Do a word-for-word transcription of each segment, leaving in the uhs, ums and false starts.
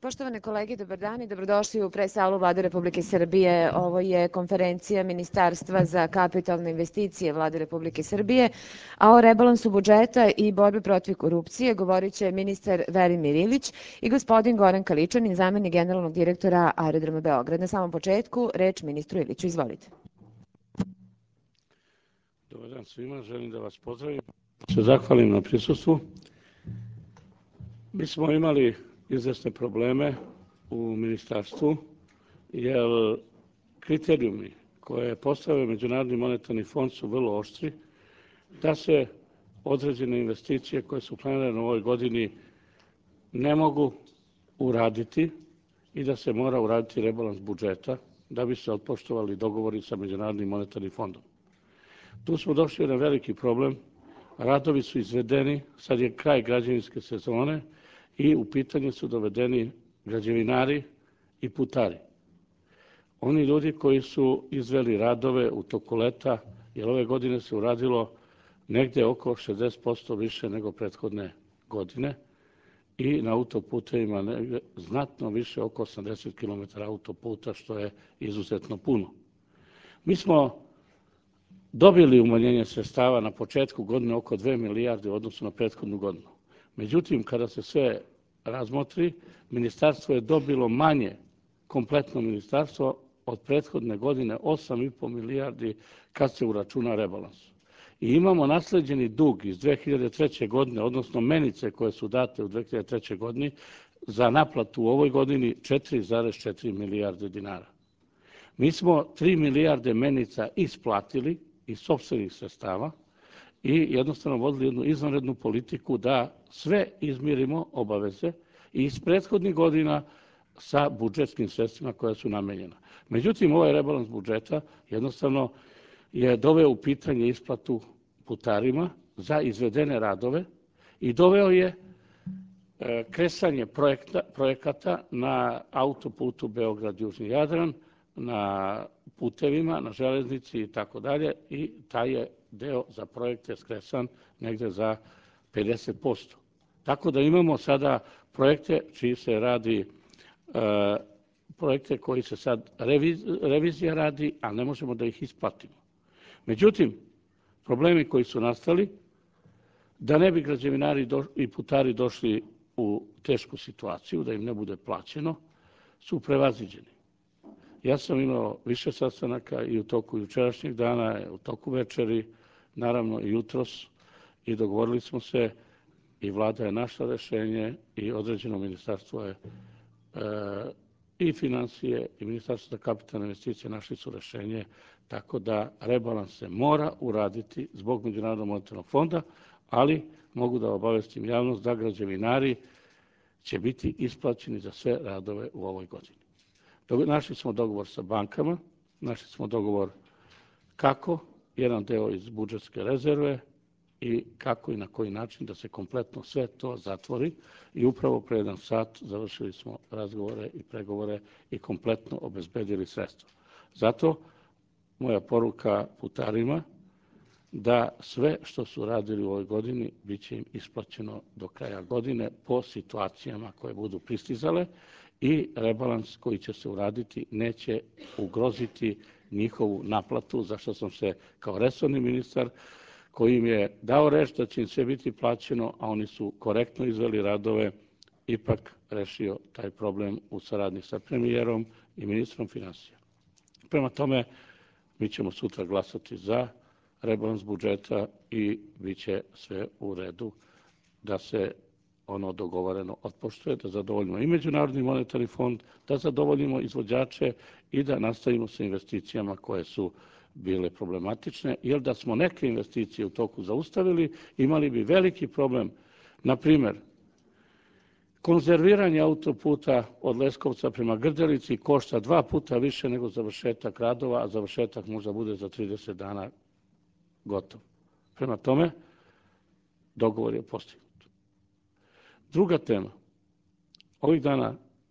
Poštovane kolege, dobar dan i dobrodošli u pres-salu Vlade Republike Srbije. Ovo je konferencija Ministarstva za kapitalne investicije Vlade Republike Srbije, a o rebalansu budžeta i borbi protiv korupcije govorit će ministar Velimir Ilić i gospodin Goran Kaličanin, zamenik generalnog direktora Aerodroma Beograd. Na samom početku, reč ministru Iliću. Izvolite. Dobar dan svima, želim da vas pozdravim. Se zahvalim na prisustvu. Mi smo imali izvesne probleme u ministarstvu, jer kriterijumi koje je postavio Međunarodni monetarni fond su vrlo oštri, da se određene investicije koje su planirane u ovoj godini ne mogu uraditi i da se mora uraditi rebalans budžeta da bi se otpoštovali dogovori sa Međunarodnim monetarnim fondom. Tu smo došli na veliki problem, radovi su izvedeni, sad je kraj građevinske sezone i u pitanje su dovedeni građevinari i putari. Oni ljudi koji su izveli radove u toku leta, jer ove godine se uradilo negde oko šezdeset posto više nego prethodne godine i na autoputevima negde znatno više, oko osamdeset kilometara autoputa, što je izuzetno puno. Mi smo dobili umanjenje sredstava na početku godine oko dve milijarde u odnosu na prethodnu godinu. Međutim, kada se sve razmotri, ministarstvo je dobilo manje, kompletno ministarstvo, od prethodne godine osam i po milijardi kad se uračuna rebalans. I imamo nasleđeni dug iz dve hiljade treće. godine, odnosno menice koje su date u dve hiljade treće. godini, za naplatu u ovoj godini četiri zarez četiri milijarde dinara. Mi smo tri milijarde menica isplatili iz sopstvenih sredstava i jednostavno vodili jednu izvanrednu politiku da sve izmirimo obaveze i iz prethodnih godina sa budžetskim sredstvima koja su namenjena. Međutim, ovaj rebalans budžeta jednostavno je doveo u pitanje isplatu putarima za izvedene radove i doveo je kresanje projekta, projekata na autoputu Beograd-Južni Jadran, na putevima, na železnici i tako dalje, i taj je deo za projekte skresan negde za pedeset posto. Tako da imamo sada projekte čiji se radi, e, projekte koji se sad reviz, revizija radi, a ne možemo da ih isplatimo. Međutim, problemi koji su nastali, da ne bi građevinari do, i putari došli u tešku situaciju, da im ne bude plaćeno, su prevaziđeni. Ja sam imao više sastanaka i u toku jučerašnjeg dana, u toku večeri, naravno i jutros, i dogovorili smo se i vlada je našla rešenje i određeno ministarstvo je e, i financije i ministarstvo za kapitalne investicije našli su rešenje, tako da rebalans se mora uraditi zbog Međunarodnog monetarnog fonda, ali mogu da obavestim javnost da građevinari će biti isplaćeni za sve radove u ovoj godini. Našli smo dogovor sa bankama, našli smo dogovor kako, jedan deo iz budžetske rezerve i kako i na koji način da se kompletno sve to zatvori i upravo pre jedan sat završili smo razgovore i pregovore i kompletno obezbedili sredstva. Zato moja poruka putarima da sve što su radili u ovoj godini bit će im isplaćeno do kraja godine po situacijama koje budu pristizale i rebalans koji će se uraditi neće ugroziti njihovu naplatu, za što sam se kao resorni ministar koji im je dao reč da će im sve biti plaćeno, a oni su korektno izveli radove, ipak rešio taj problem u saradnji sa premijerom i ministrom finansija. Prema tome, mi ćemo sutra glasati za rebalans budžeta i bit će sve u redu da se ono dogovoreno otpoštuje, da zadovoljimo i Međunarodni monetarni fond, da zadovoljimo izvođače i da nastavimo sa investicijama koje su bile problematične, jer da smo neke investicije u toku zaustavili, imali bi veliki problem. Na primer, konzerviranje autoputa od Leskovca prema Grdelici košta dva puta više nego završetak radova, a završetak možda bude za trideset dana gotov. Prema tome, dogovor je postignut. Druga tema. Ovih dana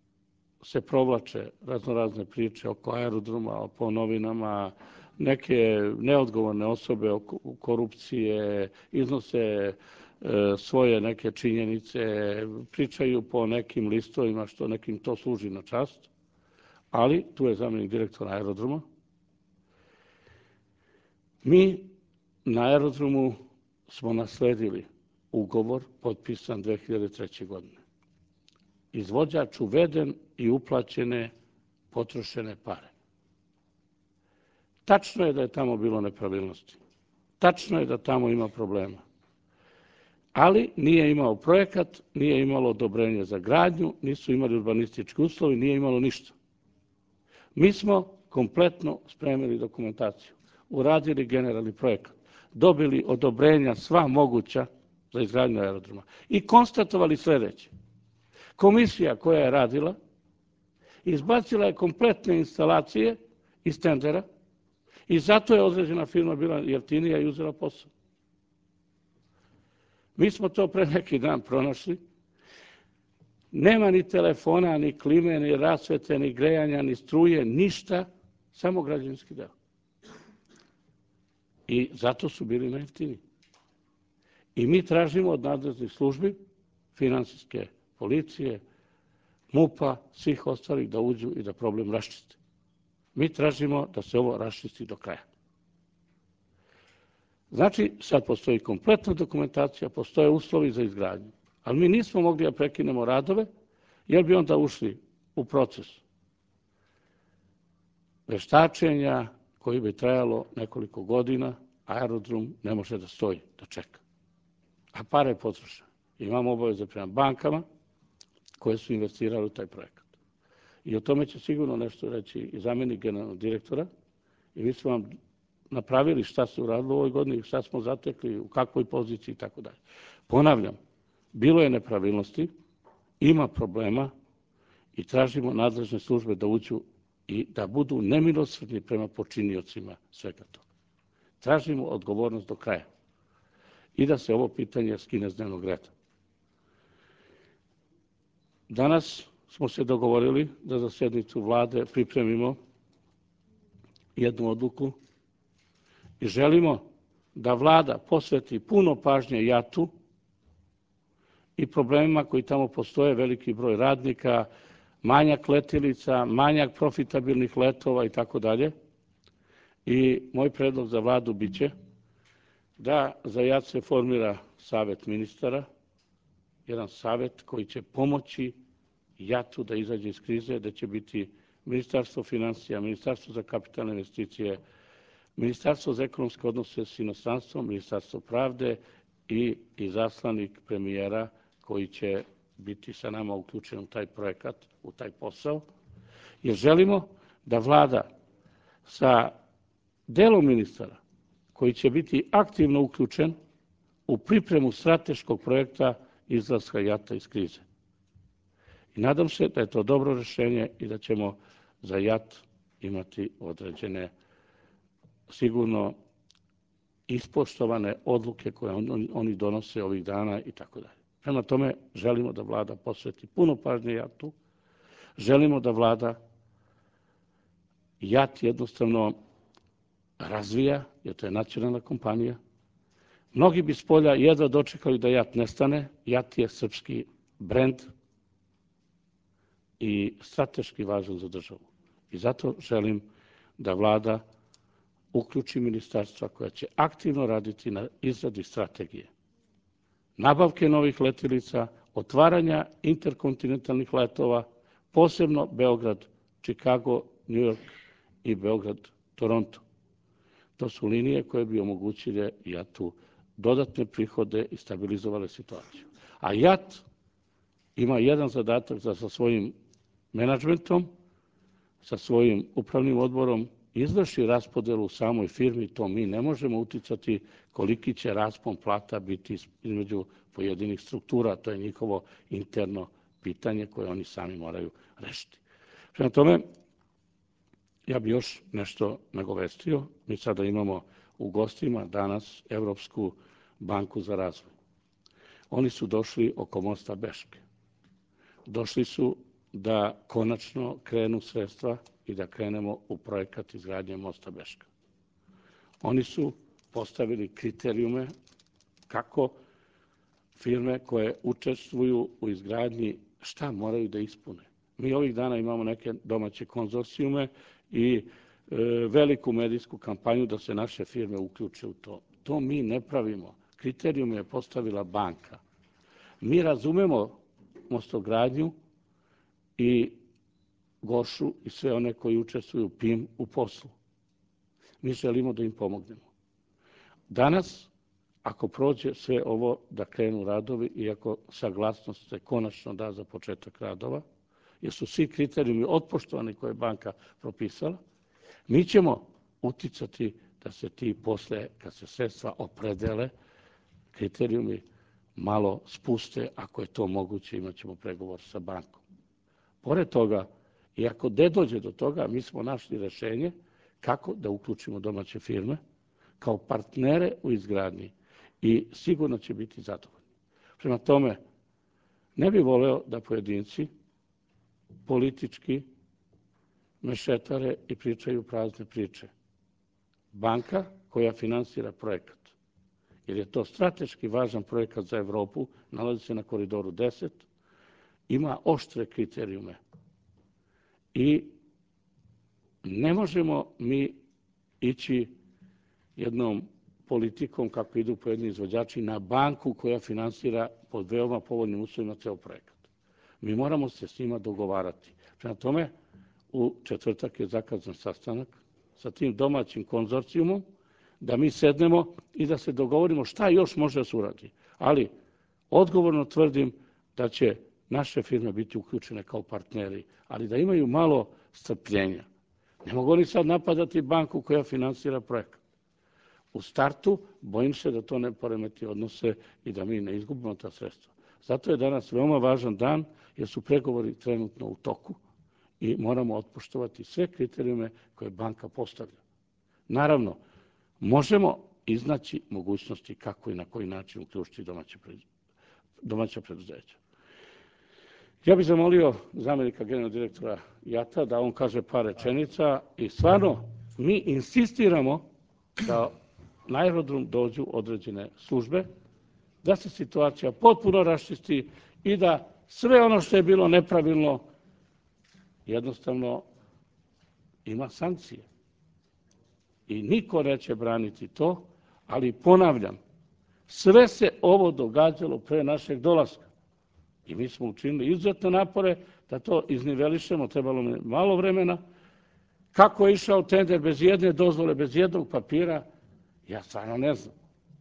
se provlače raznorazne priče oko aerodroma, po novinama, neke neodgovorne osobe oko korupcije, iznose svoje neke činjenice, pričaju po nekim listovima što nekim to služi na čast, ali tu je zamenik direktora aerodroma. Mi na aerodromu smo nasledili ugovor potpisan dve hiljade treće. godine. Izvođač uveden i uplaćene potrošene pare. Tačno je da je tamo bilo nepravilnosti. Tačno je da tamo ima problema. Ali nije imao projekat, nije imalo odobrenje za gradnju, nisu imali urbanistički uslovi, nije imalo ništa. Mi smo kompletno spremili dokumentaciju, uradili generalni projekat, dobili odobrenja sva moguća za izgradnju aerodroma i konstatovali sledeće. Komisija koja je radila izbacila je kompletne instalacije iz tendera i zato je određena firma bila jeftinija i uzela posao. Mi smo to pre neki dan pronašli. Nema ni telefona, ni klime, ni rasvete, ni grejanja, ni struje, ništa, samo građevinski deo. I zato su bili najjeftiniji. I mi tražimo od nadležnih službi, finansijske policije, MUP-a, svih ostalih da uđu i da problem raščiste. Mi tražimo da se ovo raščisti do kraja. Znači, sad postoji kompletna dokumentacija, postoje uslovi za izgradnju, ali mi nismo mogli da prekinemo radove, jer bi onda ušli u proces veštačenja koji bi trajalo nekoliko godina, aerodrom ne može da stoji, da čeka. A pare je potrošeno. Imamo obaveze prema bankama koje su investirali u taj projekat. I o tome će sigurno nešto reći i zamenik generalnog direktora. I mi smo vam napravili šta se uradilo u ovoj godini, šta smo zatekli, u kakvoj poziciji i tako dalje. Ponavljam, bilo je nepravilnosti, ima problema i tražimo nadležne službe da uđu i da budu nemilosrdni prema počiniocima svega toga. Tražimo odgovornost do kraja i da se ovo pitanje skine s dnevnog reda. Danas smo se dogovorili da za sednicu vlade pripremimo jednu odluku i želimo da vlada posveti puno pažnje JAT-u i problemima koji tamo postoje, veliki broj radnika, manjak letilica, manjak profitabilnih letova i tako dalje. I moj predlog za vladu biće da za JAT se formira savet ministara, jedan savet koji će pomoći JAT-u da izađe iz krize, da će biti Ministarstvo finansija, Ministarstvo za kapitalne investicije, Ministarstvo za ekonomske odnose s inostranstvom, Ministarstvo pravde i izaslanik premijera koji će biti sa nama uključen u taj projekat, u taj posao, jer želimo da vlada sa delom ministara koji će biti aktivno uključen u pripremu strateškog projekta izlaska JAT-a iz krize. I nadam se da je to dobro rešenje i da ćemo za JAT imati određene, sigurno ispoštovane odluke koje oni donose ovih dana i tako dalje. Prema tome, želimo da vlada posveti puno pažnje JAT-u, želimo da vlada JAT jednostavno razvija, jer to je nacionalna kompanija. Mnogi bi s polja jedva dočekali da JAT nestane. JAT je srpski brend i strateški važan za državu. I zato želim da vlada uključi ministarstva koja će aktivno raditi na izradi strategije nabavke novih letilica, otvaranja interkontinentalnih letova, posebno Beograd, Chicago, New York i Beograd, Toronto. To su linije koje bi omogućile JAT-u dodatne prihode i stabilizovale situaciju. A JAT ima jedan zadatak da sa svojim menadžmentom, sa svojim upravnim odborom izvrši raspodelu u samoj firmi, to mi ne možemo uticati koliki će raspon plata biti između pojedinih struktura, to je njihovo interno pitanje koje oni sami moraju rešiti. Prema tome, ja bih još nešto nagovestio. Mi sada imamo u gostima danas Evropsku banku za razvoj. Oni su došli oko mosta Beške. Došli su da konačno krenu sredstva i da krenemo u projekat izgradnje mosta Beška. Oni su postavili kriterijume kako firme koje učestvuju u izgradnji šta moraju da ispune. Mi ovih dana imamo neke domaće konzorcijume i e, veliku medijsku kampanju da se naše firme uključe u to. To mi ne pravimo. Kriterijum je postavila banka. Mi razumemo mostogradnju i Gošu i sve one koji učestvuju u P I M u poslu. Mi želimo da im pomognemo. Danas, ako prođe sve ovo da krenu radovi i ako saglasnost se konačno da za početak radova, jer su svi kriterijumi otpoštovani koje je banka propisala, mi ćemo uticati da se ti posle, kad se sredstva opredele, kriterijumi malo spuste, ako je to moguće, imat ćemo pregovor sa bankom. Pored toga, i ako ne dođe do toga, mi smo našli rešenje kako da uključimo domaće firme kao partnere u izgradnji i sigurno će biti zadovoljni. Prema tome, ne bih voleo da pojedinci politički mešetare i pričaju prazne priče. Banka koja finansira projekat, jer je to strateški važan projekat za Evropu, nalazi se na Koridoru deset, ima oštre kriterijume i ne možemo mi ići jednom politikom kako idu pojedini izvođači na banku koja finansira pod veoma povoljnim uslovima ceo projekat. Mi moramo se s njima dogovarati. Prema tome, u četvrtak je zakazan sastanak sa tim domaćim konzorcijumom, da mi sednemo i da se dogovorimo šta još može da se uradi. Ali, odgovorno tvrdim da će naše firme biti uključene kao partneri, ali da imaju malo strpljenja. Ne mogu oni sad napadati banku koja finansira projekat. U startu bojim se da to ne poremeti odnose i da mi ne izgubimo ta sredstva. Zato je danas veoma važan dan, jer su pregovori trenutno u toku i moramo otpoštovati sve kriterijume koje banka postavlja. Naravno, možemo iznaći mogućnosti kako i na koji način uključiti domaća preduzeća. Ja bih zamolio zamenika generalnog direktora JAT-a da on kaže par rečenica i stvarno mi insistiramo da na aerodrom dođu određene službe, da se situacija potpuno raščisti i da sve ono što je bilo nepravilno jednostavno ima sankcije. I niko neće braniti to, ali ponavljam, sve se ovo događalo pre našeg dolaska. I mi smo učinili izuzetne napore da to iznivelišemo, trebalo mi malo vremena. Kako je išao tender bez jedne dozvole, bez jednog papira, ja stvarno ne znam.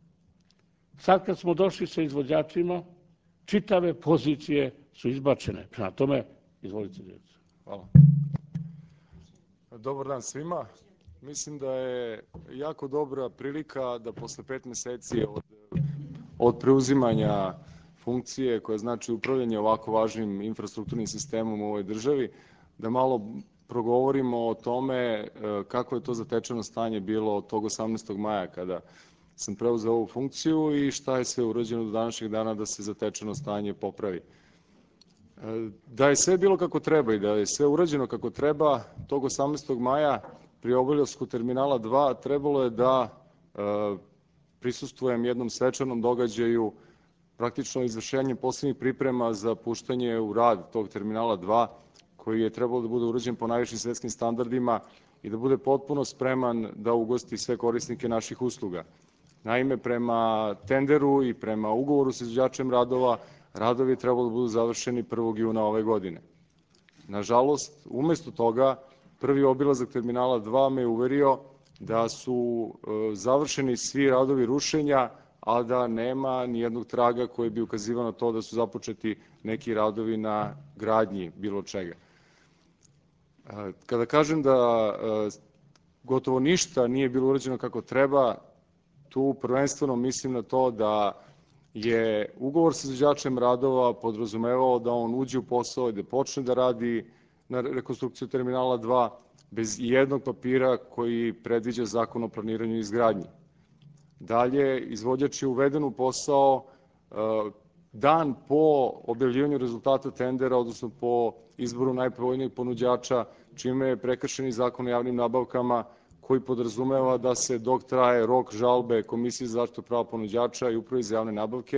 Sad kad smo došli sa izvođačima, čitave pozicije su izbačene. Prema tome, izvolite djeca. Hvala. Dobar dan svima. Mislim da je jako dobra prilika da posle pet meseci od, od preuzimanja funkcije koja znači upravljanje ovako važnim infrastrukturnim sistemom u ovoj državi, da malo progovorimo o tome kako je to zatečeno stanje bilo od tog osamnaestog maja kada sam preuzeo ovu funkciju i šta je sve urađeno do današnjeg dana da se zatečeno stanje popravi. Da je sve bilo kako treba i da je sve urađeno kako treba, tog osamnaestog maja pri obilasku terminala dva trebalo je da e, prisustvujem jednom svečanom događaju, praktično izvršenjem poslednjih priprema za puštanje u rad tog terminala dva, koji je trebalo da bude urađen po najvišim svetskim standardima i da bude potpuno spreman da ugosti sve korisnike naših usluga. Naime, prema tenderu i prema ugovoru sa izvođačem radova, radovi je trebalo da budu završeni prvog juna ove godine. Nažalost, umesto toga, prvi obilazak terminala dva me uverio da su završeni svi radovi rušenja, a da nema ni jednog traga koji bi ukazivao na to da su započeti neki radovi na gradnji bilo čega. Kada kažem da gotovo ništa nije bilo urađeno kako treba, tu prvenstveno mislim na to da je ugovor sa izvođačem radova podrazumevao da on uđe u posao i da počne da radi na rekonstrukciju terminala dva bez jednog papira koji predviđa Zakon o planiranju i izgradnji. Dalje, izvođač je uveden u posao dan po objavljivanju rezultata tendera, odnosno po izboru najpovoljnijeg ponuđača, čime je prekršen i Zakon o javnim nabavkama koji podrazumeva da se dok traje rok žalbe Komisije za zaštitu prava ponuđača i Upravi za javne nabavke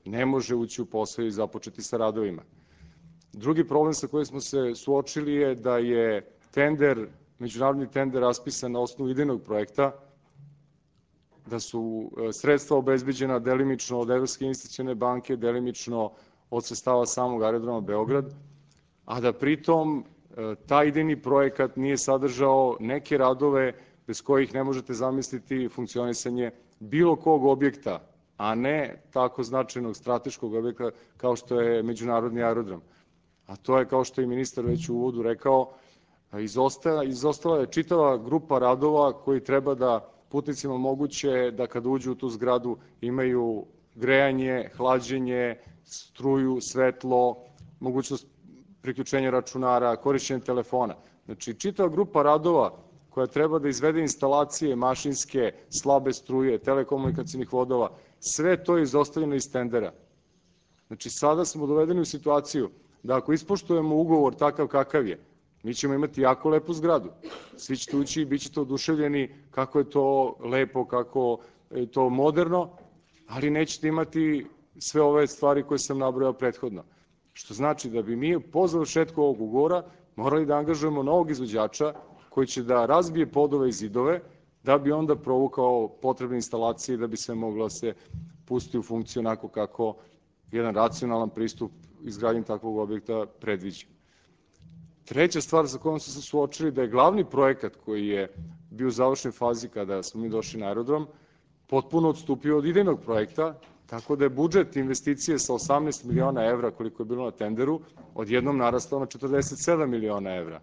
ne može ući u posao i započeti sa radovima. Drugi problem sa kojim smo se suočili je da je tender, međunarodni tender raspisan na osnovu idejnog projekta, da su sredstva obezbeđena delimično od Evropske investicione banke, delimično od sredstava samog aerodroma Beograd, a da pritom taj idejni projekat nije sadržao neke radove bez kojih ne možete zamisliti funkcionisanje bilo kog objekta, a ne tako značajnog strateškog objekta kao što je međunarodni aerodrom. A to je, kao što je ministar već u uvodu rekao, izostala, izostala je čitava grupa radova koji treba da putnicima omoguće da kada uđu u tu zgradu imaju grejanje, hlađenje, struju, svetlo, mogućnost priključenja računara, korišćenje telefona. Znači, čitava grupa radova koja treba da izvede instalacije mašinske, slabe struje, telekomunikacijnih vodova, sve to je izostavljeno iz tendera. Znači, sada smo dovedeni u situaciju da ako ispoštujemo ugovor takav kakav je, mi ćemo imati jako lepu zgradu. Svi ćete ući i bit ćete oduševljeni kako je to lepo, kako je to moderno, ali nećete imati sve ove stvari koje sam nabrojao prethodno. Što znači da bi mi po završetku ovog ugovora morali da angažujemo novog izvođača koji će da razbije podove i zidove, da bi onda provukao potrebne instalacije da bi sve moglo se pustiti u funkciju onako kako jedan racionalan pristup izgradnji takvog objekta predviđa. Treća stvar sa kojom smo se suočili da je glavni projekat koji je bio u završnoj fazi kada smo mi došli na aerodrom potpuno odstupio od idejnog projekta, tako da je budžet investicije sa osamnaest miliona evra, koliko je bilo na tenderu, odjednom narastao na četrdeset sedam miliona evra.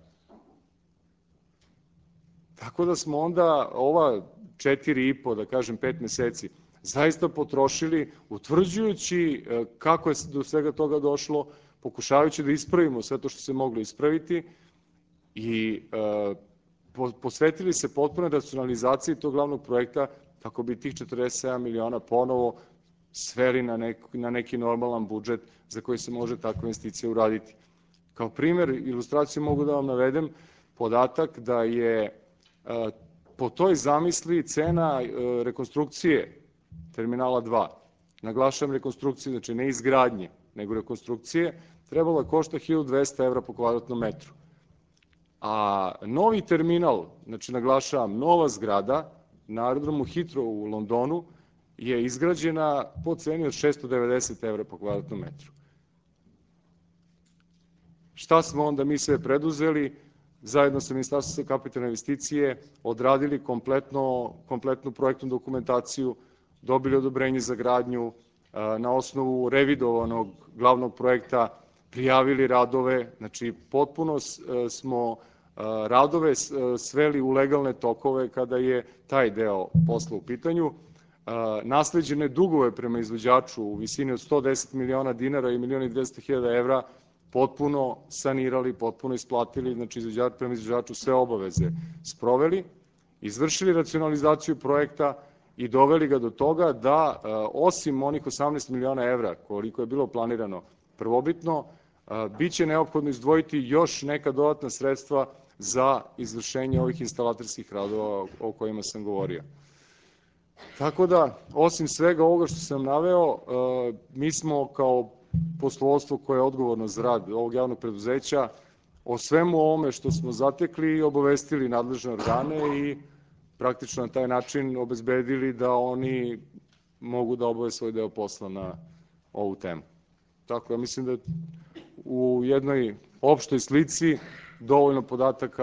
Tako da smo onda ova četiri i po, da kažem pet meseci, zaista potrošili utvrđujući kako je do svega toga došlo, pokušavajući da ispravimo sve to što se moglo ispraviti i posvetili se potpuno racionalizaciji tog glavnog projekta kako bi tih četrdeset sedam miliona ponovo sveli na neki normalan budžet za koji se može takva investicija uraditi. Kao primer, ilustraciju mogu da vam navedem podatak da je po toj zamisli cena rekonstrukcije terminala dva, naglašavam rekonstrukcije, znači ne izgradnje, nego rekonstrukcije, trebalo da košta hiljadu dvesta evra po kvadratnom metru. A novi terminal, znači naglašavam, nova zgrada na aerodromu Heathrow u Londonu je izgrađena po ceni od šesto devedeset evra po kvadratnom metru. Šta smo onda mi sve preduzeli? Zajedno sa Ministarstvom za kapitalne investicije odradili kompletnu projektnu dokumentaciju, dobili odobrenje za gradnju, na osnovu revidovanog glavnog projekta prijavili radove, znači potpuno smo radove sveli u legalne tokove kada je taj deo posla u pitanju. Nasleđene dugove prema izvođaču u visini od sto deset miliona dinara i milion i dvesta hiljada evra potpuno sanirali, potpuno isplatili, znači prema izvođaču sve obaveze sproveli, izvršili racionalizaciju projekta i doveli ga do toga da, osim onih osamnaest miliona evra, koliko je bilo planirano prvobitno, biće neophodno izdvojiti još neka dodatna sredstva za izvršenje ovih instalatorskih radova o kojima sam govorio. Tako da, osim svega ovoga što sam naveo, mi smo kao poslovodstvo koje je odgovorno za rad ovog javnog preduzeća o svemu ovome što smo zatekli obavestili nadležne organe i praktično na taj način obezbedili da oni mogu da obave svoj deo posla na ovu temu. Tako, ja mislim da u jednoj opštoj slici dovoljno podataka,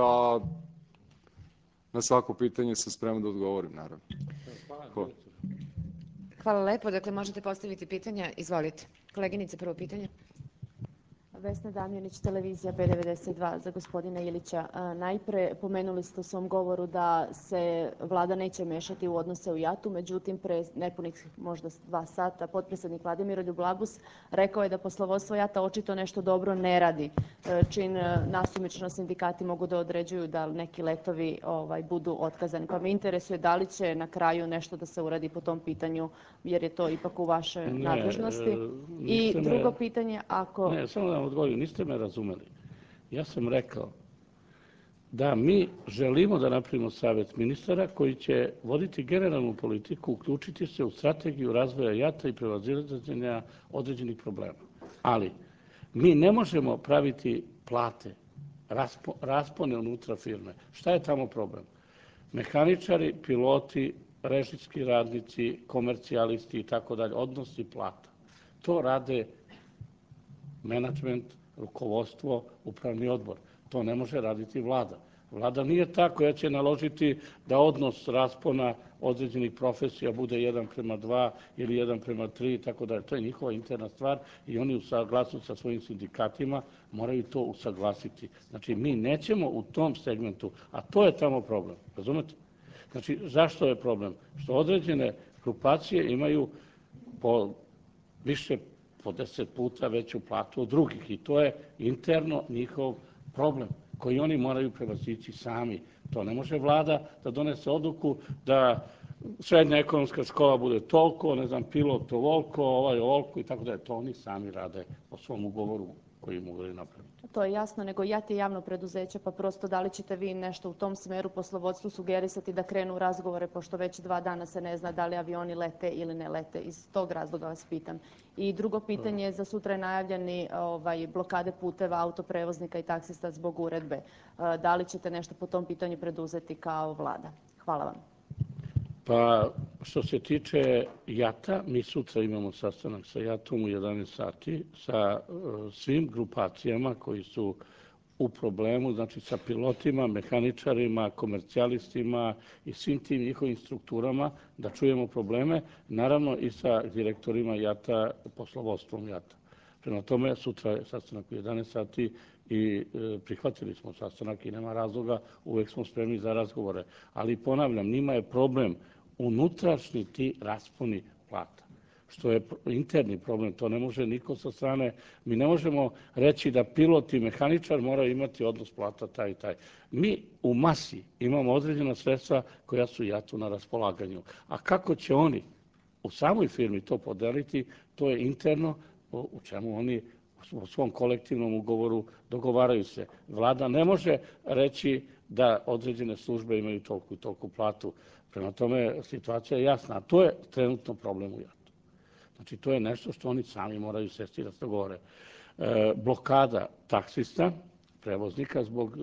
na svako pitanje sam spreman da odgovorim, naravno. Hvala. Hvala lepo. Dakle, možete postaviti pitanja. Izvolite. Koleginice, prvo pitanje. Vesna Damjanić, televizija B devedeset dva, za gospodina Ilića. Najpre, pomenuli ste u svom govoru da se vlada neće mešati u odnose u JAT-u, međutim, pre nepunih možda dva sata, potpredsednik vlade Miroljub Labus rekao je da poslovodstvo JAT-a očito nešto dobro ne radi, čin nasumično sindikati mogu da određuju da neki letovi budu otkazani. Pa me interesuje da li će na kraju nešto da se uradi po tom pitanju, jer je to ipak u vašoj nadležnosti. I drugo pitanje, ako... Ne, samo da vam odgovorim, niste me razumeli. Ja sam rekao da mi želimo da napravimo savjet ministara koji će voditi generalnu politiku, uključiti se u strategiju razvoja JAT-a i prevazilaženja određenih problema. Ali mi ne možemo praviti plate, raspone unutra firme. Šta je tamo problem? Mehaničari, piloti, režijski radnici, komercijalisti i tako dalje, odnosi plata. To rade menadžment, rukovodstvo, upravni odbor. To ne može raditi vlada. Vlada nije ta koja će naložiti da odnos raspona određenih profesija bude jedan prema dva ili jedan prema tri i tako dalje. To je njihova interna stvar i oni u saglasnosti sa svojim sindikatima moraju to usaglasiti. Znači, mi nećemo u tom segmentu, a to je tamo problem. Razumete? Znači, zašto je problem? Što određene grupacije imaju po više po deset puta veću platu od drugih i to je interno njihov problem koji oni moraju prevazići sami. To ne može vlada da donese odluku da srednja ekonomska škola bude toliko, ne znam, pilot ovoliko, ovaj ovoliko i tako da je. To oni sami rade po svom ugovoru koji mogu da napraviti. To je jasno, nego JAT je javno preduzeće, pa prosto da li ćete vi nešto u tom smeru poslovodstvu sugerisati da krenu u razgovore, pošto već dva dana se ne zna da li avioni lete ili ne lete. Iz tog razloga vas pitam. I drugo pitanje, za sutra je najavljeni ovaj, blokade puteva, autoprevoznika i taksista zbog uredbe. Da li ćete nešto po tom pitanju preduzeti kao vlada? Hvala vam. Pa, što se tiče JAT-a, mi sutra imamo sastanak sa JAT-om u jedanaest sati, sa svim grupacijama koji su u problemu, znači sa pilotima, mehaničarima, komercijalistima i svim tim njihovim strukturama, da čujemo probleme, naravno i sa direktorima JAT-a, poslovodstvom JAT-a. Prema tome, sutra je sastanak u jedanaest sati i prihvatili smo sastanak i nema razloga, uvek smo spremni za razgovore. Ali ponavljam, njima je problem unutrašnji ti rasponi plata, što je interni problem, to ne može niko sa strane. Mi ne možemo reći da pilot i mehaničar moraju imati odnos plata taj i taj. Mi u masi imamo određena sredstva koja su JAT-u na raspolaganju. A kako će oni u samoj firmi to podeliti, to je interno, u čemu oni u svom kolektivnom ugovoru dogovaraju se. Vlada ne može reći da određene službe imaju toliko i toliko platu. Prema tome, situacija je jasna. A to je trenutno problem u JAT-u. Znači, to je nešto što oni sami moraju sesti da se dogovore. E, blokada taksista, prevoznika zbog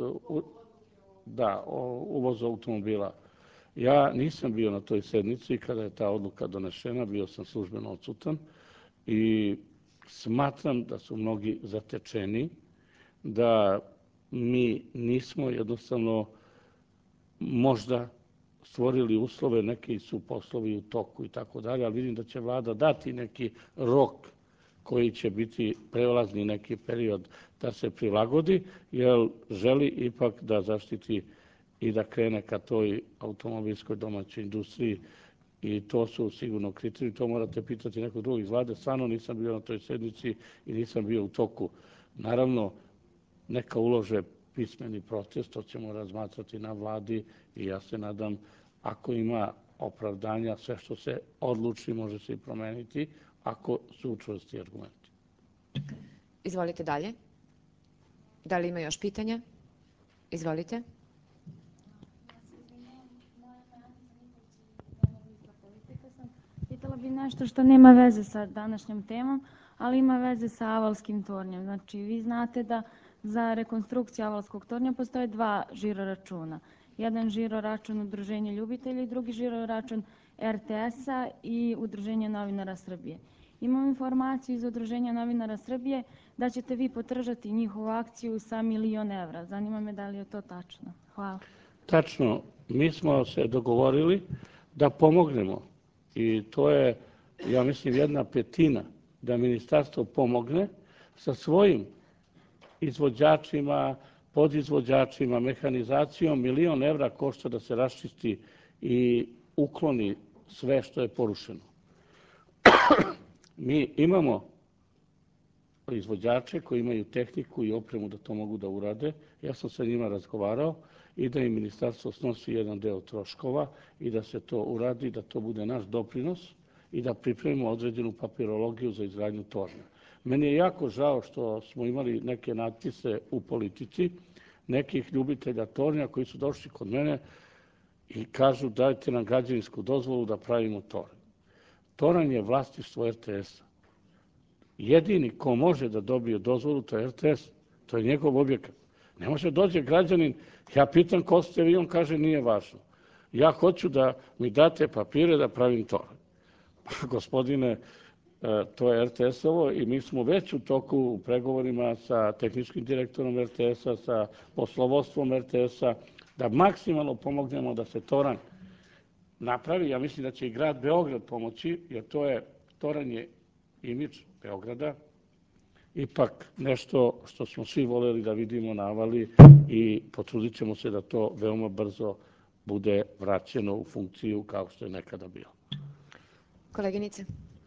da, uvoza automobila. Ja nisam bio na toj sednici kada je ta odluka donešena, bio sam službeno odsutan i smatram da su mnogi zatečeni, da mi nismo jednostavno možda stvorili uslove, neki su poslovi u toku i tako dalje, ali vidim da će vlada dati neki rok koji će biti prelazni neki period da se prilagodi, jer želi ipak da zaštiti i da krene ka toj automobilskoj domaćoj industriji i to su sigurno kriterijumi, to morate pitati nekog drugog iz vlade. Stvarno nisam bio na toj sednici i nisam bio u toku. Naravno, neka ulože pismeni protest, to ćemo razmatrati na vladi i ja se nadam, ako ima opravdanja, sve što se odluči može se i promeniti, ako su učvrsti argumenti. Izvolite dalje. Da li ima još pitanja? Izvolite. Pitala bi nešto što nema veze sa današnjom temom, ali ima veze sa Avalskim tornjem. Znači, vi znate da za rekonstrukciju Avalskog tornja postoje dva žiro računa. Jedan žiro račun Udruženja ljubitelja i drugi žiro račun R T S-a i Udruženja novinara Srbije. Imam informaciju iz Udruženja novinara Srbije da ćete vi potržati njihovu akciju sa milion evra. Zanima me da li je to tačno. Hvala. Tačno. Mi smo se dogovorili da pomognemo i to je, ja mislim, jedna petina da ministarstvo pomogne sa svojim izvođačima, podizvođačima, mehanizacijom. Milion evra košta da se raščisti i ukloni sve što je porušeno. Mi imamo izvođače koji imaju tehniku i opremu da to mogu da urade. Ja sam sa njima razgovarao i da im ministarstvo snosi jedan deo troškova i da se to uradi, da to bude naš doprinos i da pripremimo određenu papirologiju za izgradnju tornja. Meni je jako žao što smo imali neke natpise u politici nekih ljubitelja tornja koji su došli kod mene i kažu dajte nam građevinsku dozvolu da pravimo toranj. Toranj je vlasništvo er te es-a. Jedini ko može da dobije dozvolu to je er te es, to je njegov objekat. Ne može dođe građanin, ja pitam ko ste vi, on kaže nije važno. Ja hoću da mi date papire da pravim toranj. Pa, gospodine, to je er te es-ovo i mi smo već u toku u pregovorima sa tehničkim direktorom er te es-a, sa poslovodstvom er te es-a, da maksimalno pomognemo da se toranj napravi. Ja mislim da će i grad Beograd pomoći, jer to je, toranj je imidž Beograda, ipak nešto što smo svi voljeli da vidimo na Avali i potrudit ćemo se da to veoma brzo bude vraćeno u funkciju kao što je nekada bilo. Koleginice.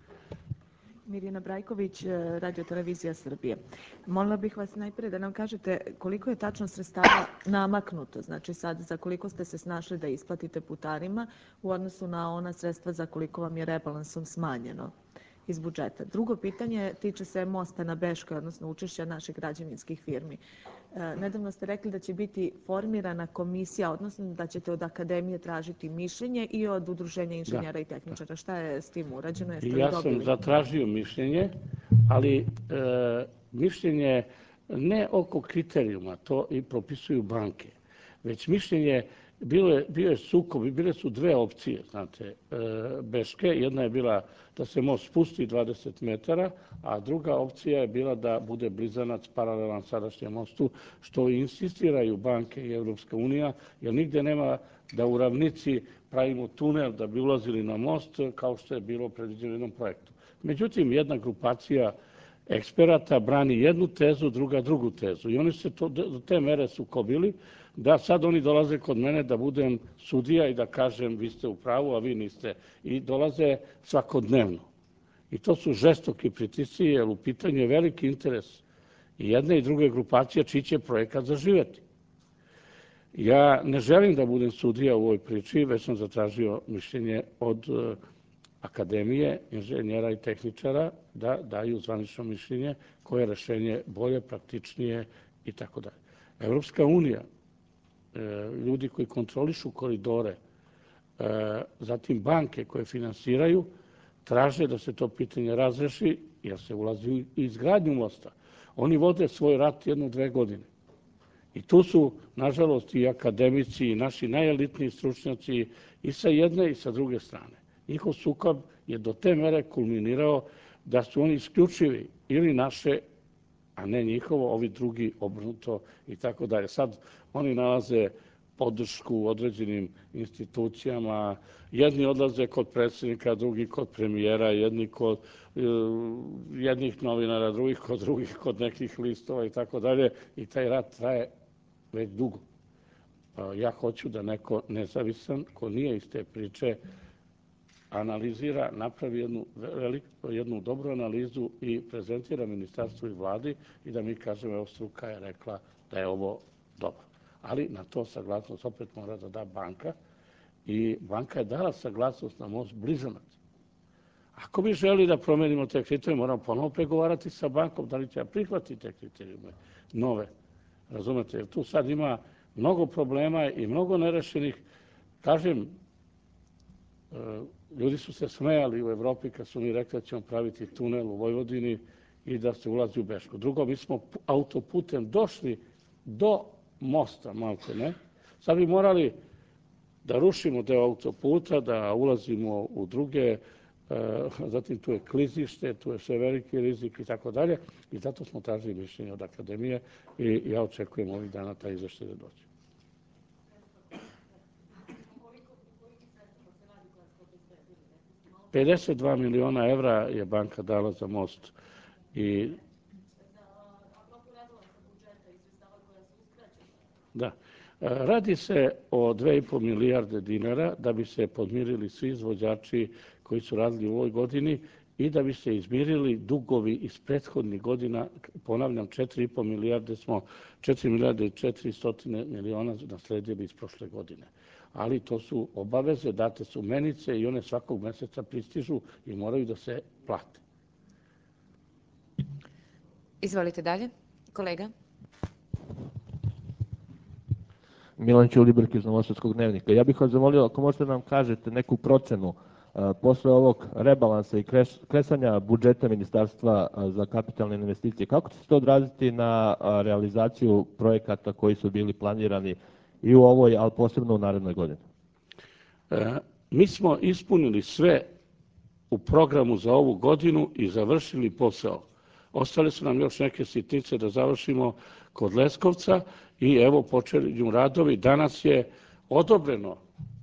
Mirjana Brajković, Radio televizija Srbije. Molila bih vas najprije da nam kažete koliko je tačno sredstava namaknuto, znači sad za koliko ste se snašli da isplatite putarima u odnosu na ona sredstva za koliko vam je rebalansom smanjeno iz budžeta. Drugo pitanje tiče se mosta na Beškoj, odnosno učešća naših građevinskih firmi. Nedavno ste rekli da će biti formirana komisija, odnosno da ćete od akademije tražiti mišljenje i od udruženja inženjera i tehničara. Šta je s tim urađeno? Jeste li dobili? Ja sam zatražio mišljenje, ali mišljenje ne oko kriterijuma, to i propisuju banke, već mišljenje bio je sukob i bile su dve opcije, znate, Beške. Jedna je bila da se most spusti dvadeset metara, a druga opcija je bila da bude blizanac paralelan sadašnjem mostu, što insistiraju banke i Evropska unija, jer nigde nema da u ravnici pravimo tunel da bi ulazili na most, kao što je bilo predviđeno u jednom projektu. Međutim, jedna grupacija eksperata brani jednu tezu, druga drugu tezu. I oni se do te mere sukobili da sad oni dolaze kod mene da budem sudija i da kažem vi ste u pravu, a vi niste. I dolaze svakodnevno. I to su žestoki pritisci, jer u pitanju je veliki interes i jedne i druge grupacije čiji će projekat zaživeti. Ja ne želim da budem sudija u ovoj priči, već sam zatražio mišljenje od akademije, inženjera i tehničara da daju zvanično mišljenje koje je rešenje bolje, praktičnije i tako dalje. Evropska unija, ljudi koji kontrolišu koridore, zatim banke koje finansiraju, traže da se to pitanje razreši, jer se ulazi u izgradnju mosta. Oni vode svoj rat jednu, dve godine. I tu su, nažalost, i akademici i naši najelitniji stručnjaci i sa jedne i sa druge strane. Njihov sukob je do te mere kulminirao da su oni isključivi ili naše, a ne njihovo, ovi drugi obrnuto i tako dalje. Sad oni nalaze podršku u određenim institucijama. Jedni odlaze kod predsjednika, drugi kod premijera, jedni kod jednih novinara, drugih kod drugih, kod nekih listova i tako dalje. I taj rat traje već dugo. Ja hoću da neko nezavisan, ko nije iz te priče, analizira, napravi jednu, jednu dobru analizu i prezentira ministarstvu i vladi i da mi kažemo, evo struka je rekla da je ovo dobro. Ali na to saglasnost opet mora da da banka i banka je dala saglasnost na most Blizanac. Ako bi želi da promenimo te kriterijume, moramo ponovo pregovarati sa bankom, da li će prihvatiti te kriterijume nove. Razumete, jer tu sad ima mnogo problema i mnogo nerešenih. Kažem, ljudi su se smejali u Evropi kad su mi rekli da ćemo praviti tunel u Vojvodini i da se ulazi u Bešku. Drugo, mi smo autoputem došli do mosta, malko ne. Sad bi morali da rušimo deo autoputa, da ulazimo u druge, zatim tu je klizište, tu je sve veliki rizik i tako dalje. I zato smo tražili mišljenje od akademije i ja očekujem ovih dana taj izveštaj da dođe. pedeset dva miliona evra je banka dala za most. I da. Radi se o dve i po milijarde dinara da bi se podmirili svi izvođači koji su radili u ovoj godini i da bi se izmirili dugovi iz prethodnih godina. Ponavljam, četiri i po milijarde smo, četiri milijarde i četiristo miliona nasledili iz prošle godine. Ali to su obaveze, date su menice i one svakog meseca pristižu i moraju da se plate. Izvolite dalje, kolega. Milan Ćulibrk iz Novosadskog dnevnika. Ja bih vas zamolio ako možete da nam kažete neku procenu posle ovog rebalansa i kresanja budžeta Ministarstva za kapitalne investicije. Kako će se to odraziti na realizaciju projekata koji su bili planirani i u ovoj, ali posebno u narednoj godini? Mi smo ispunili sve u programu za ovu godinu i završili posao. Ostale su nam još neke sitnice da završimo kod Leskovca i evo počeli radovi. Danas je odobreno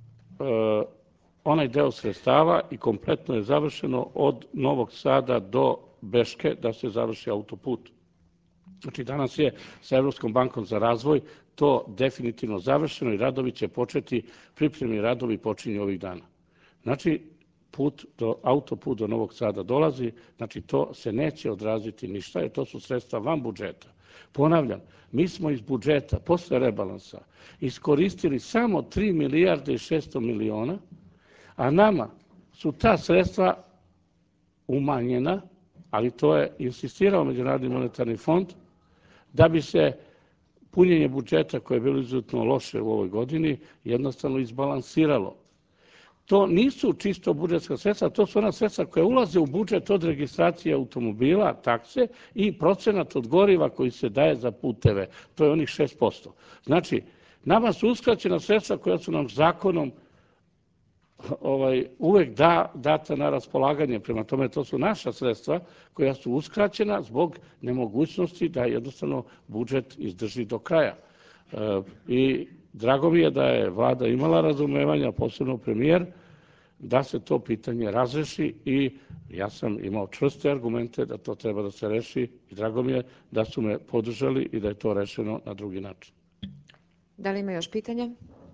onaj deo sredstava i kompletno je završeno od Novog Sada do Beške da se završi autoput. Znači danas je sa Evropskom bankom za razvoj to definitivno završeno i radovi će početi, pripremni radovi počinju ovih dana. Znači put do, autoput do Novog Sada dolazi, znači to se neće odraziti ništa jer to su sredstva van budžeta. Ponavljam, mi smo iz budžeta posle rebalansa iskoristili samo tri milijarde i šesto miliona, a nama su ta sredstva umanjena, ali to je insistirao Međunarodni monetarni fond, da bi se punjenje budžeta koje je bilo izuzetno loše u ovoj godini jednostavno izbalansiralo. To nisu čisto budžetska sredstva, to su ona sredstva koja ulaze u budžet od registracije automobila, takse i procenat od goriva koji se daje za puteve. To je onih šest posto. Znači, nama su uskraćena sredstva koja su nam zakonom ovaj, uvek da, data na raspolaganje. Prema tome, to su naša sredstva koja su uskraćena zbog nemogućnosti da jednostavno budžet izdrži do kraja. E, I drago mi je da je vlada imala razumevanja, posebno premijer, da se to pitanje razreši i ja sam imao čvrste argumente da to treba da se reši i drago mi je da su me podržali i da je to rešeno na drugi način. Da li ima još pitanja?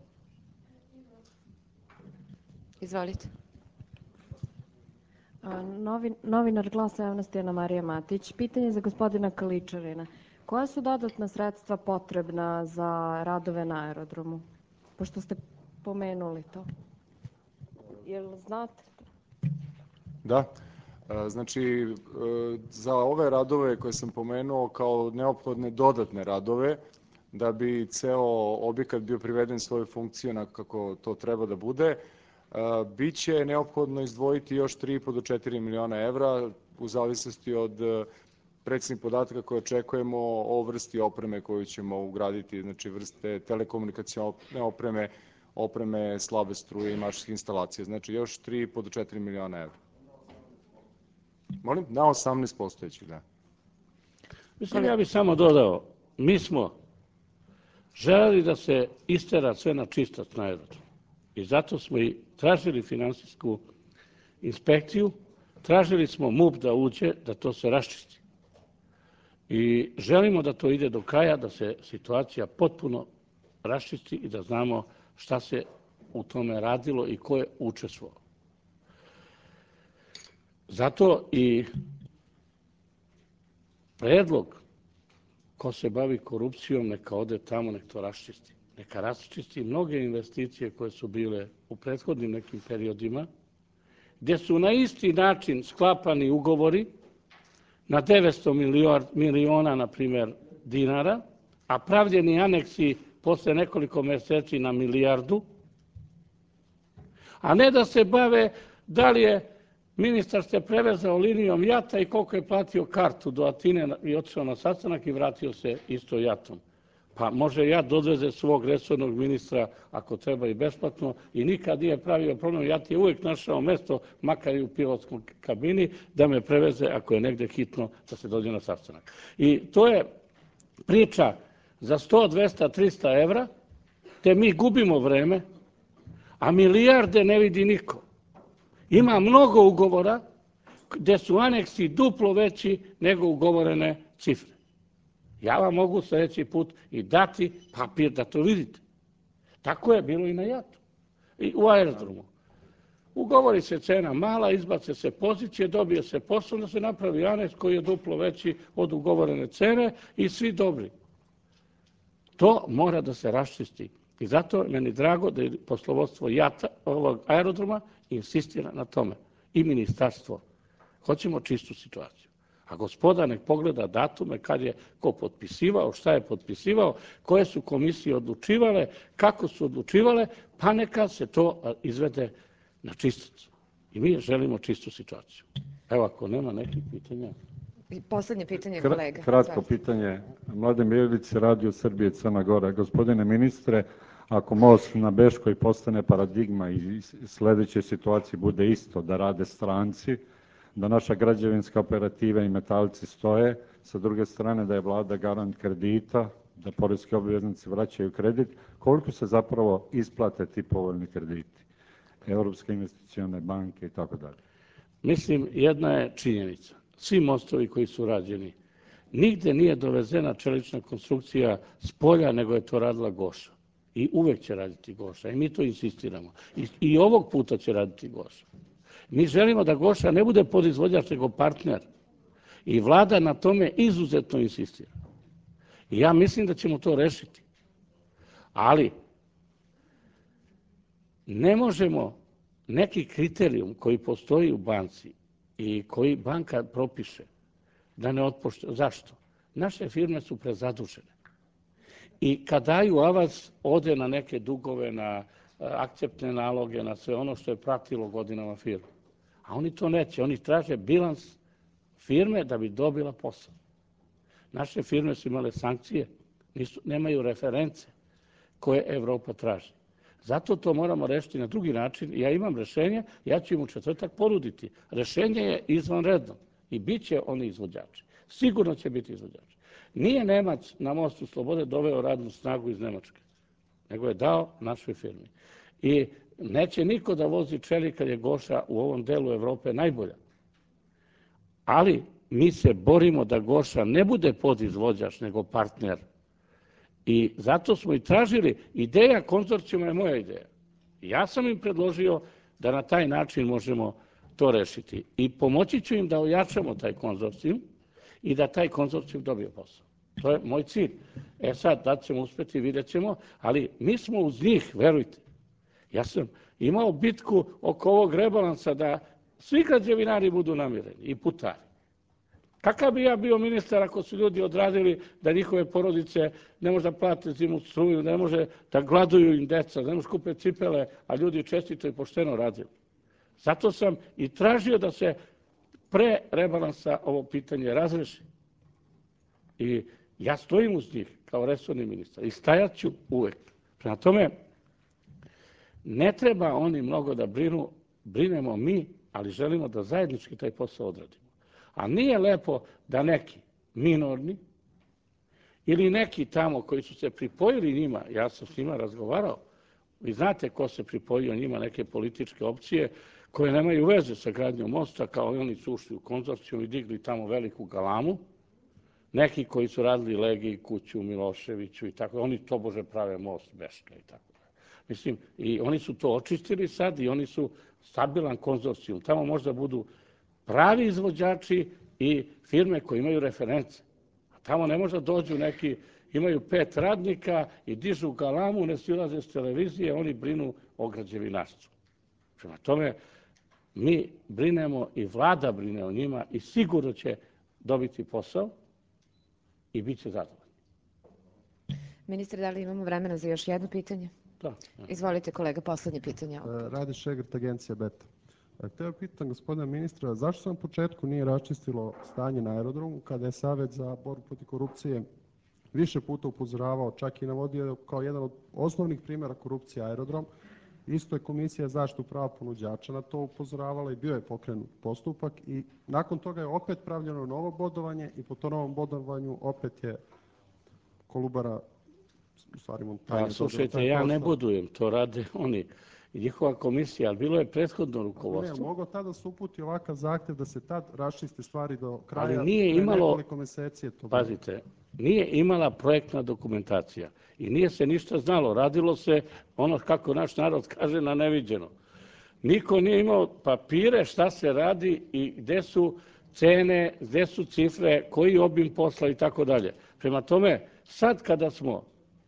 Izvolite. Novin, novinar Glasa javnosti Ana Marija Matić. Pitanje za gospodina Kaličarina. Koja su dodatna sredstva potrebna za radove na aerodromu? Pošto ste pomenuli to. Jel znate? Da. Znači, za ove radove koje sam pomenuo kao neophodne dodatne radove, da bi ceo objekat bio priveden svojoj funkciji kako to treba da bude, biće neophodno izdvojiti još tri i po do četiri miliona evra u zavisnosti od preciznih podataka koje očekujemo o vrsti opreme koju ćemo ugraditi, znači vrste telekomunikacione opreme, opreme slabe struje i mašinske instalacije. Znači još tri i po do četiri miliona evra. Molim? Na osamnaest postojećih, da. Mislim, ja bih samo dodao, mi smo želeli da se istera sve na čistac na aerodromu. I zato smo i tražili finansijsku inspekciju, tražili smo M U P da uđe, da to se raščisti. I želimo da to ide do kraja, da se situacija potpuno raščisti i da znamo šta se u tome radilo i ko je učestvovao. Zato i predlog ko se bavi korupcijom neka ode tamo, neka to raščisti. Neka raščisti mnoge investicije koje su bile u prethodnim nekim periodima, gdje su na isti način sklapani ugovori na devetsto miliona, na primjer, dinara, a pravljeni aneksi posle nekoliko meseci na milijardu, a ne da se bave da li je ministar se prevezao linijom jata i koliko je platio kartu do Atine i otišao na sastanak i vratio se isto jatom. Pa može jat dodveze svog resornog ministra ako treba i besplatno i nikad nije pravio problem. Jat je uvijek našao mesto, makar i u pilotskoj kabini, da me preveze ako je negde hitno da se dođe na sastanak. I to je priča za sto, dvesta, trista evra, te mi gubimo vreme, a milijarde ne vidi niko. Ima mnogo ugovora gde su aneksi duplo veći nego ugovorene cifre. Ja vam mogu sljedeći put i dati papir da to vidite. Tako je bilo i na jatu. I u aerodromu. Ugovori se cena mala, izbace se pozicije, dobije se posao, da se napravi aneks koji je duplo veći od ugovorene cene i svi dobri. To mora da se raščisti. I zato je meni drago da je poslovodstvo jata, ovog aerodroma insistira na tome. I ministarstvo. Hoćemo čistu situaciju. A gospoda nek pogleda datume kad je ko potpisivao, šta je potpisivao, koje su komisije odlučivale, kako su odlučivale, pa neka se to izvede na čistac. I mi želimo čistu situaciju. Evo, ako nema nekih pitanja. Poslednje pitanje, kolega. Kratko pitanje. Mladen Bjelić, Radio Srbije, Crna Gora. Gospodine ministre, ako most na Beškoj postane paradigma i sledeće situacije bude isto, da rade stranci, da naša građevinska operativa i metalci stoje, sa druge strane da je vlada garant kredita, da poreski obveznici vraćaju kredit, koliko se zapravo isplate ti povoljni krediti? Evropske investicione banke i tako dalje. Mislim, jedna je činjenica. Svi mostovi koji su rađeni, nigde nije dovezena čelična konstrukcija s polja, nego je to radila Goša. I uvek će raditi Goša. I mi to insistiramo. I, i ovog puta će raditi Goša. Mi želimo da Goša ne bude podizvođač, nego partner. I vlada na tome izuzetno insistira. I ja mislim da ćemo to rešiti. Ali, ne možemo neki kriterijum koji postoji u banci i koji banka propiše da ne otpoštuje. Zašto? Naše firme su prezadužene. I kad daju avans, ode na neke dugove, na akceptne naloge, na sve ono što je pratilo godinama firme. A oni to neće. Oni traže bilans firme da bi dobila posao. Naše firme su imale sankcije, nisu, nemaju reference koje Evropa traži. Zato to moramo rešiti na drugi način. Ja imam rešenje, ja ću im u četvrtak ponuditi. Rešenje je izvanredno i bit će oni izvođači. Sigurno će biti izvođači. Nije Nemac na Mostu Slobode doveo radnu snagu iz Nemačke, nego je dao našoj firmi. I neće niko da vozi čelik kad je Goša u ovom delu Evrope najbolja. Ali mi se borimo da Goša ne bude podizvođač, nego partner. I zato smo i tražili, ideja konzorcijuma je moja ideja. Ja sam im predložio da na taj način možemo to rešiti. I pomoći ću im da ojačamo taj konzorcijum i da taj konzorcijum dobije posao. To je moj cilj. E sad, da ćemo uspeti, vidjet ćemo, ali mi smo uz njih, verujte. Ja sam imao bitku oko ovog rebalansa da svi građevinari budu namireni i putari. Kakav bi ja bio ministar ako su ljudi odradili da njihove porodice ne može da plate zimu struju, ne može da gladuju im deca, ne može kupe cipele, a ljudi čestito i pošteno radili. Zato sam i tražio da se pre rebalansa ovo pitanje razreši. I ja stojim uz njih kao resorni ministar i stajat ću uvek. Prema tome, ne treba oni mnogo da brinu, brinemo mi, ali želimo da zajednički taj posao odradimo. A nije lepo da neki minorni ili neki tamo koji su se pripojili njima, ja sam s njima razgovarao, vi znate ko se pripojio njima, neke političke opcije koje nemaju veze sa gradnjom mosta, kao i oni su ušli u konzorcijum i digli tamo veliku galamu, neki koji su radili Legiji, kuću u Miloševiću i tako, oni tobože prave most Beška i tako. Mislim, i oni su to očistili sad i oni su stabilan konzorcijum. Tamo možda budu pravi izvođači i firme koje imaju reference. A tamo ne možda dođu neki, imaju pet radnika i dižu galamu, ne silaze s televizije, oni brinu o građevinarstvu. Prema tome, mi brinemo i vlada brine o njima i sigurno će dobiti posao i bit će zadovoljni. Ministre, da li imamo vremena za još jedno pitanje? Da. Izvolite, kolega, poslednje pitanje. Radi Šegrt, agencija Beta. Hteo pitam gospodina ministra, zašto se na početku nije raščistilo stanje na aerodromu kada je Savet za borbu protiv korupcije više puta upozoravao, čak i navodio kao jedan od osnovnih primjera korupcije aerodrom. Isto je Komisija za zaštitu prava ponuđača na to upozoravala i bio je pokrenut postupak i nakon toga je opet pravljeno novo bodovanje i po tom novom bodovanju opet je Kolubara u stvari montaža. Pa slušajte, ja ne bodujem, to rade oni. I njihova komisija, ali bilo je prethodno rukovodstvo. Ne, mogo tada se uputi ovakav zahtev da se tad raščisti stvari do kraja, ali nije imalo, nekoliko meseci je to. Pazite, nije imala projektna dokumentacija i nije se ništa znalo. Radilo se ono kako naš narod kaže na neviđeno. Niko nije imao papire šta se radi i gde su cene, gde su cifre, koji obim posla i tako dalje. Prema tome, sad kada smo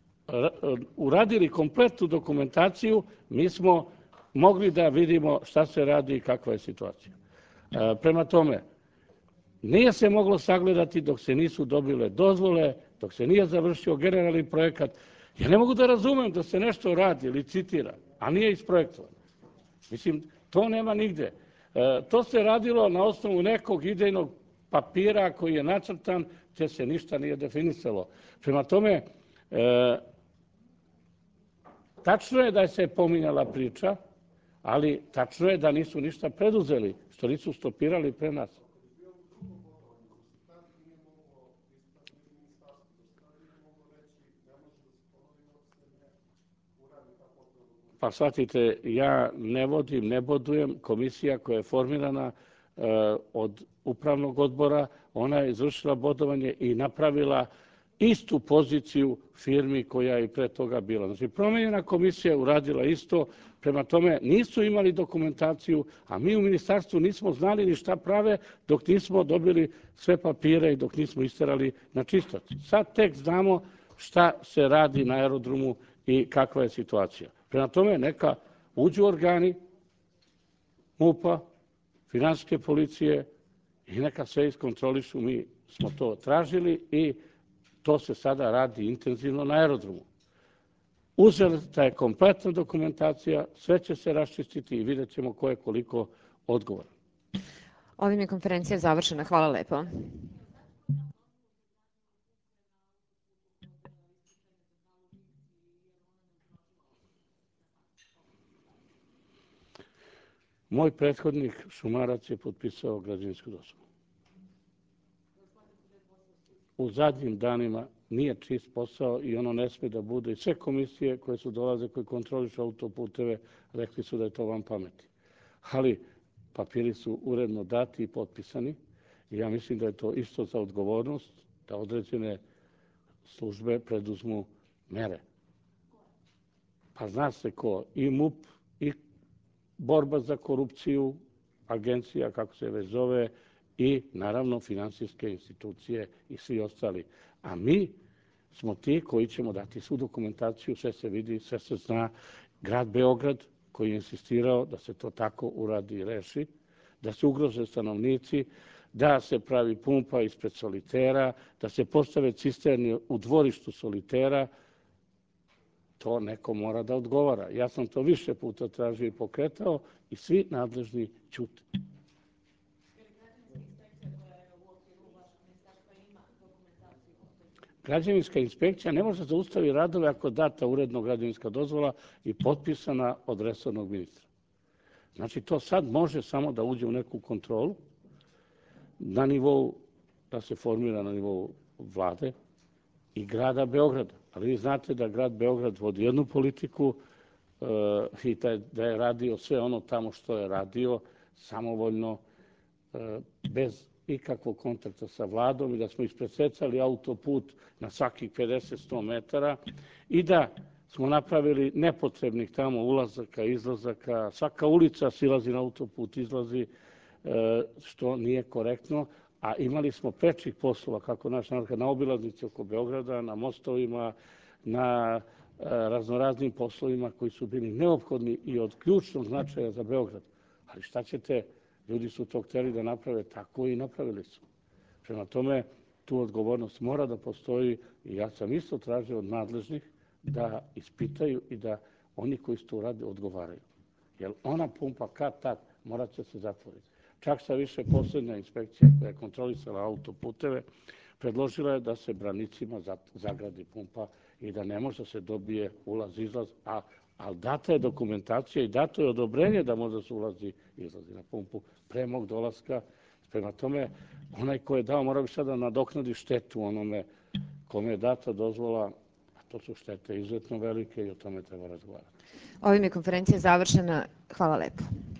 uradili kompletnu dokumentaciju, mi smo mogli da vidimo šta se radi i kakva je situacija. Prema tome, nije se moglo sagledati dok se nisu dobile dozvole, dok se nije završio generalni projekat. Ja ne mogu da razumem da se nešto radi, licitira, a nije isprojektovano. Mislim, to nema nigde. E, to se radilo na osnovu nekog idejnog papira koji je nacrtan, te se ništa nije definisalo. Prema tome, e, tačno je da se pominjala priča, ali tačno je da nisu ništa preduzeli, što nisu stopirali pre nas. Pa shvatite, ja ne vodim, ne bodujem, komisija koja je formirana e, od upravnog odbora, ona je izvršila bodovanje i napravila istu poziciju firmi koja je i pre toga bila. Znači, promenjena komisija uradila isto, prema tome nisu imali dokumentaciju, a mi u ministarstvu nismo znali ni šta prave dok nismo dobili sve papire i dok nismo isterali na čistac. Sad tek znamo šta se radi na aerodromu i kakva je situacija. Prema tome, neka uđu organi MUP-a, finansijske policije i neka sve iskontrolišu. Mi smo to tražili i to se sada radi intenzivno na aerodromu. Uzeta je kompletna dokumentacija, sve će se raščistiti i vidjet ćemo ko je koliko odgovoran. Ovim je konferencija završena. Hvala lepo. Moj prethodnik Šumarac je potpisao građevinsku dozvolu. U zadnjim danima nije čist posao i ono ne sme da bude. I sve komisije koje su dolaze, koje kontrolišu autoputeve, rekli su da je to van pameti. Ali papiri su uredno dati i potpisani i ja mislim da je to isto za odgovornost da određene službe preduzmu mere. Pa zna se ko, i MUP, i borba za korupciju, agencija, kako se već zove, i naravno finansijske institucije i svi ostali. A mi smo ti koji ćemo dati svu dokumentaciju, sve se vidi, sve se zna. Grad Beograd koji je insistirao da se to tako uradi i reši, da se ugroze stanovnici, da se pravi pumpa ispred solitera, da se postave cisterni u dvorištu solitera, to neko mora da odgovara. Ja sam to više puta tražio i pokretao i svi nadležni ćute. Građevinska inspekcija ne može zaustaviti radove ako je data uredno građevinska dozvola i potpisana od resornog ministra. Znači, to sad može samo da uđe u neku kontrolu na nivou, da se formira na nivou vlade i grada Beograda. Ali vi znate da grad Beograd vodi jednu politiku e, i da je radio sve ono tamo što je radio, samovoljno, e, bez ikakvog kontakta sa vladom i da smo ispresecali autoput na svakih pedeset do sto metara i da smo napravili nepotrebnih tamo ulazaka, izlazaka, svaka ulica silazi na autoput, izlazi, što nije korektno, a imali smo prečih poslova, kako naš narod, na obilaznici oko Beograda, na mostovima, na raznoraznim poslovima koji su bili neophodni i od ključnog značaja za Beograd. Ali šta ćete, ljudi su to hteli da naprave tako i napravili su. Prema tome, tu odgovornost mora da postoji i ja sam isto tražio od nadležnih da ispitaju i da oni koji su to rade odgovaraju. Jer ona pumpa kad tad morat će se zatvoriti. Čak sa više poslednja inspekcija koja je kontrolisala autoputeve predložila je da se branicima zagradi pumpa i da ne može se dobije ulaz, izlaz, a, ali data je dokumentacija i dato je odobrenje da može se ulazi i izlazi na pumpu pre mog dolaska. Prema tome, onaj ko je dao mora bi sada nadoknadi štetu onome kome je data dozvola, a to su štete izuzetno velike i o tome treba razgovarati. Ovim je konferencija završena. Hvala lepo.